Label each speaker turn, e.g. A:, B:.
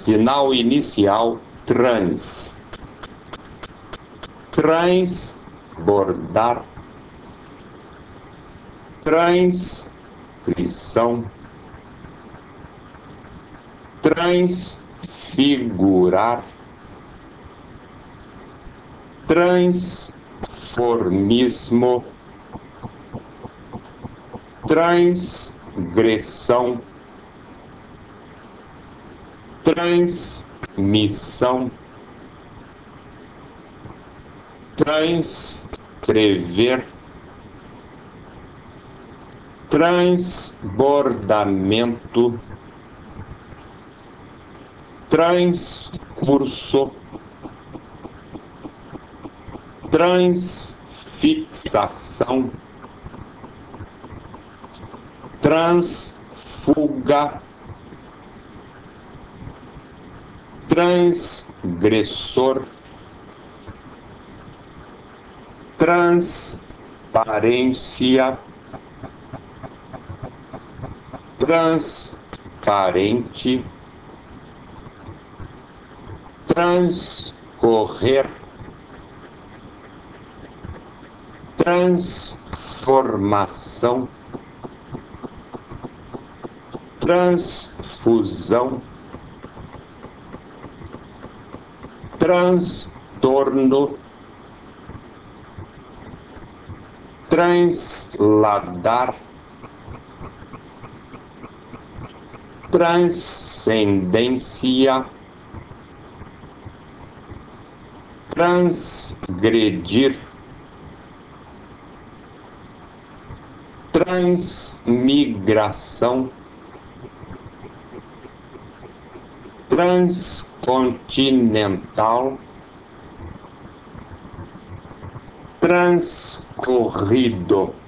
A: Sinal inicial trans. Transbordar. Transcrição. Transfigurar. Transformismo. Transgressão. Transmissão. Transcrever. Transbordamento. Transcurso. Transfixação. Transfuga. Transgressor. Transparência. Transparente. Transcorrer. Transformação. Transfusão. Transtorno. Transladar. Transcendência. Transgredir. Transmigração. Transcontinental. Transcorrido.